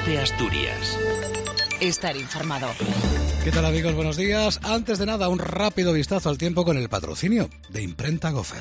COPE Asturias. Estar informado. ¿Qué tal, amigos? Buenos días. Antes de nada, un rápido vistazo al tiempo con el patrocinio de Imprenta Goffer.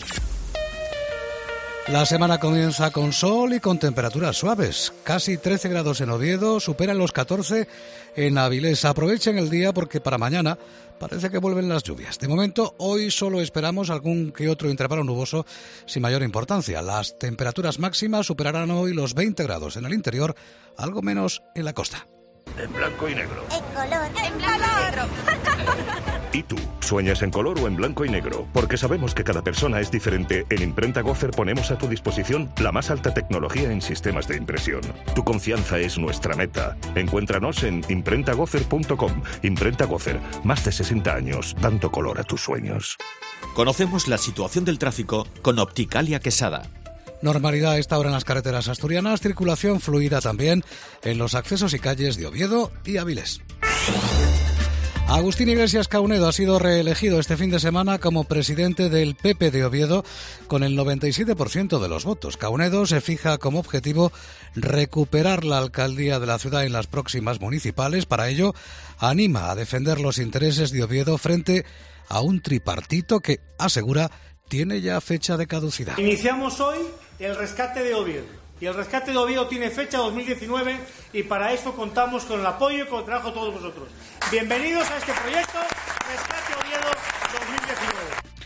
La semana comienza con sol y con temperaturas suaves. Casi 13 grados en Oviedo, superan los 14 en Avilés. Aprovechen el día porque para mañana parece que vuelven las lluvias. De momento, hoy solo esperamos algún que otro intervalo nuboso sin mayor importancia. Las temperaturas máximas superarán hoy los 20 grados en el interior, algo menos en la costa. En blanco y negro. En color. En blanco y negro. ¿Y tú? ¿Sueñas en color o en blanco y negro? Porque sabemos que cada persona es diferente. En Imprenta Goffer ponemos a tu disposición la más alta tecnología en sistemas de impresión. Tu confianza es nuestra meta. Encuéntranos en imprentagoffer.com. Imprenta Goffer, más de 60 años, dando color a tus sueños. Conocemos la situación del tráfico con Opticalia Quesada. Normalidad a esta hora en las carreteras asturianas, circulación fluida también en los accesos y calles de Oviedo y Avilés. Agustín Iglesias Caunedo ha sido reelegido este fin de semana como presidente del PP de Oviedo con el 97% de los votos. Caunedo se fija como objetivo recuperar la alcaldía de la ciudad en las próximas municipales. Para ello, anima a defender los intereses de Oviedo frente a un tripartito que, asegura, tiene ya fecha de caducidad. Iniciamos hoy el rescate de Oviedo. Y el rescate de Oviedo tiene fecha 2019 y para eso contamos con el apoyo y con el trabajo de todos vosotros. Bienvenidos a este proyecto Rescate Oviedo 2019.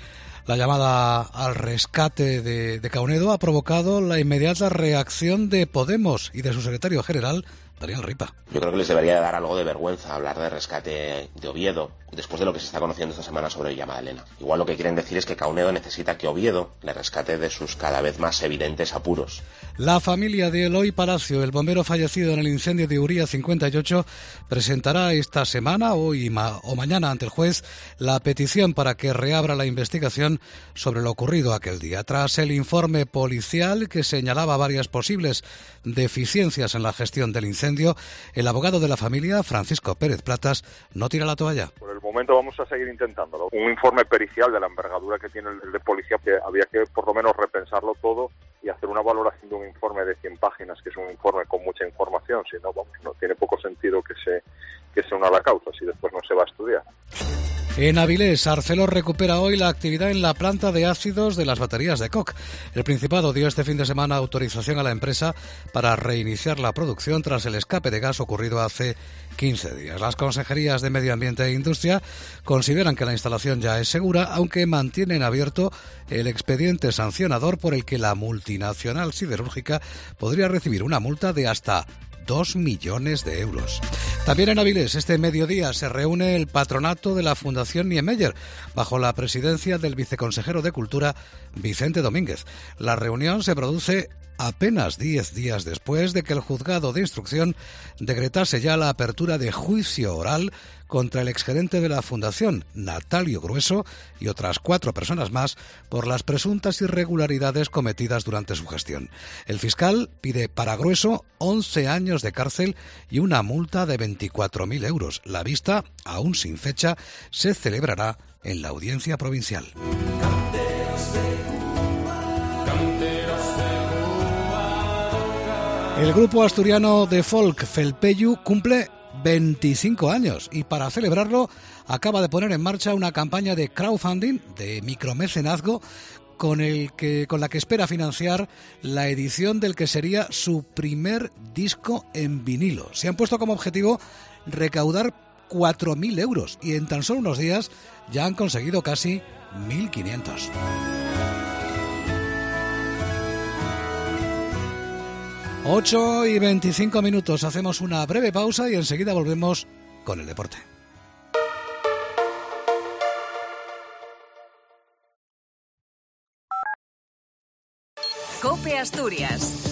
La llamada al rescate de Caunedo ha provocado la inmediata reacción de Podemos y de su secretario general, Daniel Ripa. Yo creo que les debería dar algo de vergüenza hablar de rescate de Oviedo después de lo que se está conociendo esta semana sobre Villa Madalena. Igual lo que quieren decir es que Caunedo necesita que Oviedo le rescate de sus cada vez más evidentes apuros. La familia de Eloy Palacio, el bombero fallecido en el incendio de Uría 58, presentará esta semana, hoy o mañana, ante el juez, la petición para que reabra la investigación sobre lo ocurrido aquel día. Tras el informe policial que señalaba varias posibles deficiencias en la gestión del incendio, el abogado de la familia, Francisco Pérez Platas, no tira la toalla. Por el momento vamos a seguir intentándolo. Un informe pericial de la envergadura que tiene el de policía, que había que por lo menos repensarlo todo y hacer una valoración de un informe de 100 páginas, que es un informe con mucha información. Si no, no tiene poco sentido que se una a la causa, si después no se va a estudiar. En Avilés, Arcelor recupera hoy la actividad en la planta de ácidos de las baterías de Koch. El Principado dio este fin de semana autorización a la empresa para reiniciar la producción tras el escape de gas ocurrido hace 15 días. Las consejerías de Medio Ambiente e Industria consideran que la instalación ya es segura, aunque mantienen abierto el expediente sancionador por el que la multinacional siderúrgica podría recibir una multa de hasta 2 millones de euros. También en Avilés, este mediodía, se reúne el patronato de la Fundación Niemeyer, bajo la presidencia del viceconsejero de Cultura, Vicente Domínguez. La reunión se produce apenas 10 días después de que el juzgado de instrucción decretase ya la apertura de juicio oral contra el exgerente de la Fundación, Natalio Grueso, y otras 4 personas más por las presuntas irregularidades cometidas durante su gestión. El fiscal pide para Grueso 11 años de cárcel y una multa de 24.000 euros. La vista, aún sin fecha, se celebrará en la audiencia provincial. El grupo asturiano de folk Felpeyu cumple 25 años y para celebrarlo acaba de poner en marcha una campaña de crowdfunding, de micromecenazgo, con la que espera financiar la edición del que sería su primer disco en vinilo. Se han puesto como objetivo recaudar 4.000 euros y en tan solo unos días ya han conseguido casi 1.500. Ocho y 25 minutos. Hacemos una breve pausa y enseguida volvemos con el deporte. COPE Asturias.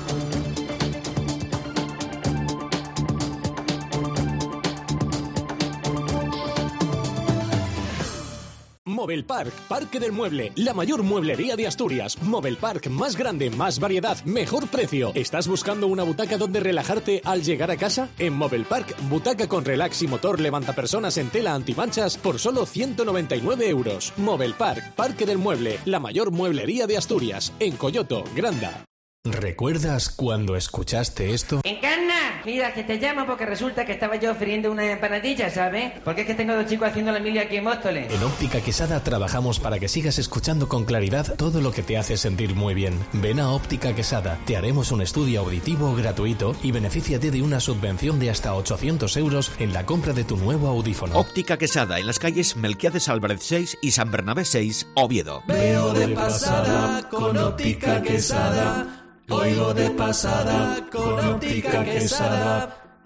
Movelpark, Parque del Mueble, la mayor mueblería de Asturias. Movelpark, más grande, más variedad, mejor precio. ¿Estás buscando una butaca donde relajarte al llegar a casa? En Movelpark, butaca con relax y motor levantapersonas en tela antimanchas por solo 199 euros. Movelpark, Parque del Mueble, la mayor mueblería de Asturias, en Coyoto, Granda. ¿Recuerdas cuando escuchaste esto? ¡Encarna! Mira, que te llamo porque resulta que estaba yo friendo una empanadilla, ¿sabes? Porque es que tengo 2 chicos haciendo la mili aquí en Móstoles. En Óptica Quesada trabajamos para que sigas escuchando con claridad todo lo que te hace sentir muy bien. Ven a Óptica Quesada, te haremos un estudio auditivo gratuito y benefíciate de una subvención de hasta 800 euros en la compra de tu nuevo audífono. Óptica Quesada, en las calles Melquiades Álvarez 6 y San Bernabé 6, Oviedo. Veo de pasada con Óptica Quesada. Oigo de pasada con Óptica Quesada.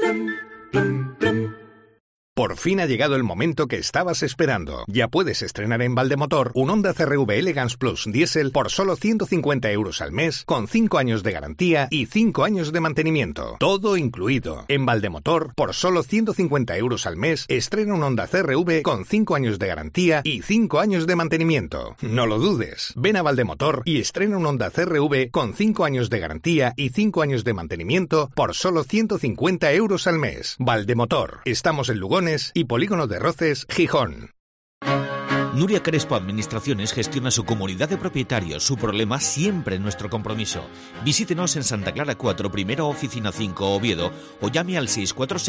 Por fin ha llegado el momento que estabas esperando. Ya puedes estrenar en Valdemotor un Honda CR-V Elegance Plus Diesel por solo 150 euros al mes, con 5 años de garantía y 5 años de mantenimiento. Todo incluido. En Valdemotor, por solo 150 euros al mes, estrena un Honda CR-V con 5 años de garantía y 5 años de mantenimiento. No lo dudes. Ven a Valdemotor y estrena un Honda CR-V con 5 años de garantía y 5 años de mantenimiento por solo 150 euros al mes. Valdemotor. Estamos en Lugones y Polígono de Roces, Gijón. Nuria Crespo Administraciones gestiona su comunidad de propietarios. Su problema siempre nuestro compromiso. Visítenos en Santa Clara 4, primera oficina 5, Oviedo, o llame al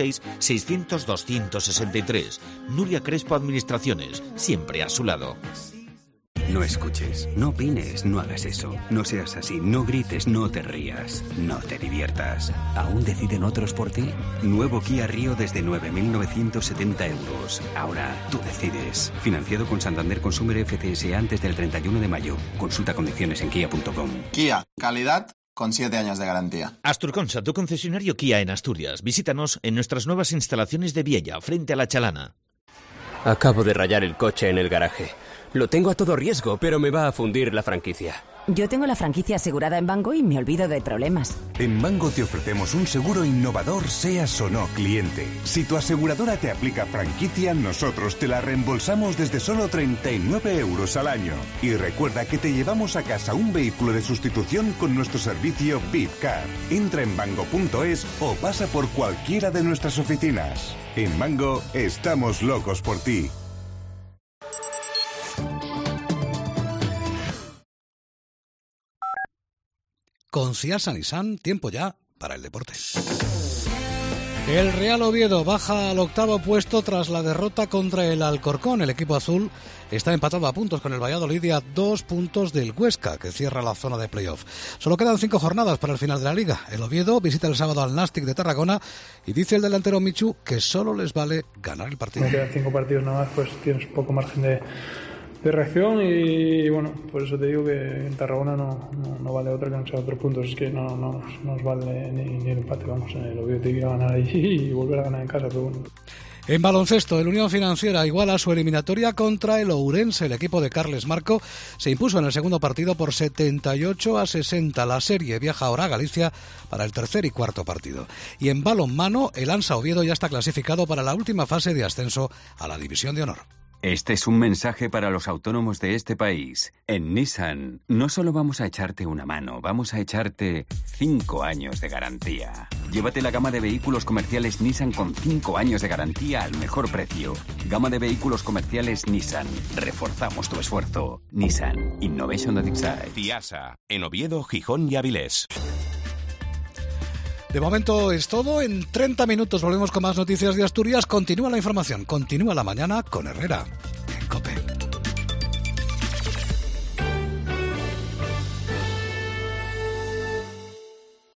646-600-263. Nuria Crespo Administraciones, siempre a su lado. No escuches, no opines, no hagas eso. No seas así, no grites, no te rías, no te diviertas. ¿Aún deciden otros por ti? Nuevo Kia Rio desde 9.970 euros. Ahora tú decides. Financiado con Santander Consumer FCS antes del 31 de mayo. Consulta condiciones en kia.com. Kia, calidad con 7 años de garantía. Asturconsa, tu concesionario Kia en Asturias. Visítanos en nuestras nuevas instalaciones de Viella, frente a La Chalana. Acabo de rayar el coche en el garaje. Lo tengo a todo riesgo, pero me va a fundir la franquicia. Yo tengo la franquicia asegurada en Bango y me olvido de problemas. En Bango te ofrecemos un seguro innovador, seas o no cliente. Si tu aseguradora te aplica franquicia, nosotros te la reembolsamos desde solo 39 euros al año. Y recuerda que te llevamos a casa un vehículo de sustitución con nuestro servicio VIPCAR. Entra en bango.es o pasa por cualquiera de nuestras oficinas. En Bango estamos locos por ti. Con Ciasa Nissan, tiempo ya para el deporte. El Real Oviedo baja al 8º puesto tras la derrota contra el Alcorcón. El equipo azul está empatado a puntos con el Valladolid y a 2 puntos del Huesca, que cierra la zona de playoff. Solo quedan 5 jornadas para el final de la Liga. El Oviedo visita el sábado al Nàstic de Tarragona y dice el delantero Michu que solo les vale ganar el partido. Me quedan 5 partidos nada más, pues tienes poco margen de reacción y bueno, por eso te digo que en Tarragona no vale otra que no sea otros puntos. Es que no nos vale ni el empate. Vamos, el Oviedo tiene que ir a ganar allí y volver a ganar en casa, pero bueno. En baloncesto, el Unión Financiera iguala su eliminatoria contra el Ourense. El equipo de Carles Marco se impuso en el segundo partido por 78-60. La serie viaja ahora a Galicia para el tercer y cuarto partido. Y en balonmano, el Ansa Oviedo ya está clasificado para la última fase de ascenso a la División de Honor. Este es un mensaje para los autónomos de este país. En Nissan, no solo vamos a echarte una mano, vamos a echarte 5 años de garantía. Llévate la gama de vehículos comerciales Nissan con 5 años de garantía al mejor precio. Gama de vehículos comerciales Nissan. Reforzamos tu esfuerzo. Nissan. Innovation that excites. Ciasa, en Oviedo, Gijón y Avilés. De momento es todo. En 30 minutos volvemos con más noticias de Asturias. Continúa la información, continúa la mañana con Herrera.